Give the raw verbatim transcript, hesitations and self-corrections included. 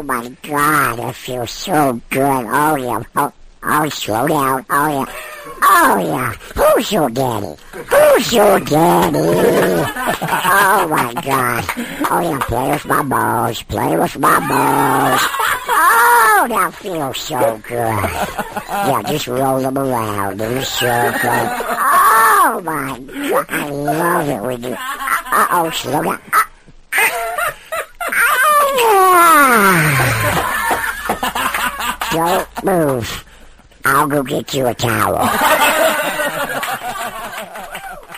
Oh, my God, that feels so good. Oh, yeah. Oh, oh, slow down. Oh, yeah. Oh, yeah. Who's your daddy? Who's your daddy? Oh, my God. Oh, yeah, play with my balls. Play with my balls. Oh, that feels so good. Yeah, just roll them around in a circle. Oh, my God. I love it when you... Uh-oh, slow down. Don't move. I'll go get you a towel.